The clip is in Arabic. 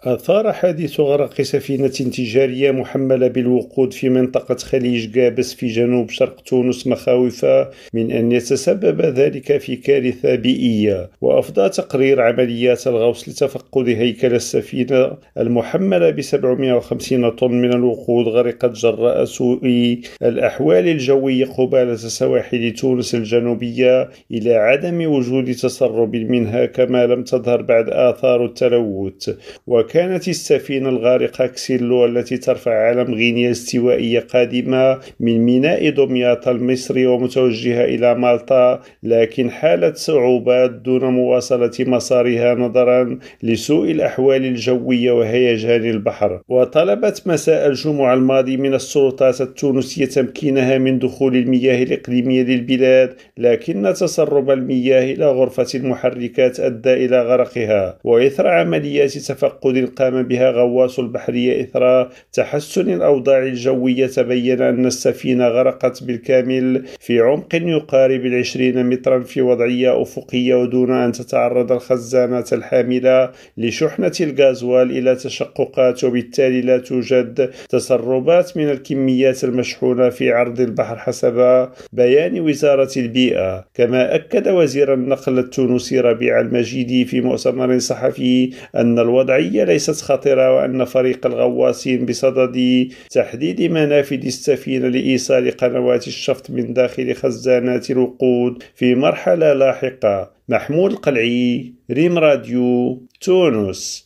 أثار حادث غرق سفينة تجارية محملة بالوقود في منطقة خليج قابس في جنوب شرق تونس مخاوف من أن يتسبب ذلك في كارثة بيئية. وأفضى تقرير عمليات الغوص لتفقد هيكل السفينة المحملة ب 750 طن من الوقود غرقت جراء سوء الأحوال الجوية قبالة سواحل تونس الجنوبية إلى عدم وجود تسرب منها، كما لم تظهر بعد آثار التلوث. وكانت السفينة الغارقة كسيلو التي ترفع علم غينيا استوائية قادمة من ميناء دمياط المصري ومتوجهة إلى مالطا، لكن حالت صعوبات دون مواصلة مسارها نظرا لسوء الأحوال الجوية وهيجان البحر. وطلبت مساء الجمعة الماضي من السلطات التونسية تمكينها من دخول المياه الإقليمية للبلاد، لكن تسرب المياه إلى غرفة المحركات أدى إلى غرقها. وإثر عمليات تفقد قام بها غواص البحرية إثر تحسن الأوضاع الجوية، تبين أن السفينة غرقت بالكامل في عمق يقارب 20 مترا في وضعية أفقية ودون أن تتعرض الخزانات الحاملة لشحنة الغازوال إلى تشققات، وبالتالي لا توجد تسربات من الكميات المشحونة في عرض البحر حسب بيان وزارة البيئة. كما أكد وزير النقل التونسي ربيع المجيدي في مؤتمر صحفي أن الوضعية ليست خطرة، وأن فريق الغواصين بصدد تحديد منافذ السفينة لإيصال قنوات الشفط من داخل خزانات الوقود في مرحلة لاحقة. محمود القلعي، ريم راديو، تونس.